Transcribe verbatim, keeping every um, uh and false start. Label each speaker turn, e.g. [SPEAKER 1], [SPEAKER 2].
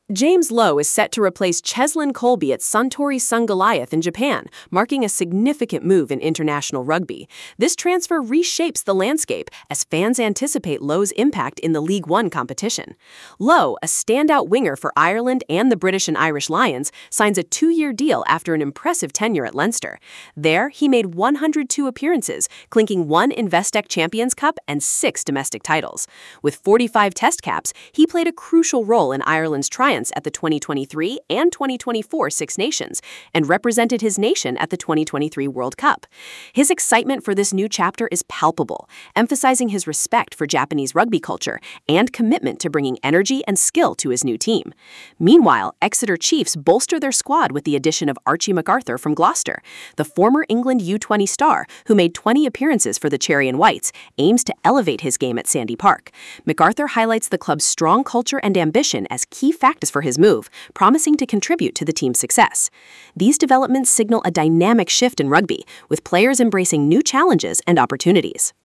[SPEAKER 1] James Lowe is set to replace Cheslin Kolbe at Suntory Sung Goliath in Japan, marking a significant move in international rugby. This transfer reshapes the landscape as fans anticipate Lowe's impact in the League One competition. Lowe, a standout winger for Ireland and the British and Irish Lions, signs a two-year deal after an impressive tenure at Leinster. There, he made one hundred two appearances, clinking one Investec Champions Cup and six domestic titles. With forty-five test caps, he played a crucial role in Ireland's triumph at the twenty twenty-three and twenty twenty-four Six Nations, and represented his nation at the twenty twenty-three World Cup. His excitement for this new chapter is palpable, emphasizing his respect for Japanese rugby culture and commitment to bringing energy and skill to his new team. Meanwhile, Exeter Chiefs bolster their squad with the addition of Archie MacArthur from Gloucester. The former England U twenty star, who made twenty appearances for the Cherry and Whites, aims to elevate his game at Sandy Park. MacArthur highlights the club's strong culture and ambition as key factors for his move, promising to contribute to the team's success. These developments signal a dynamic shift in rugby, with players embracing new challenges and opportunities.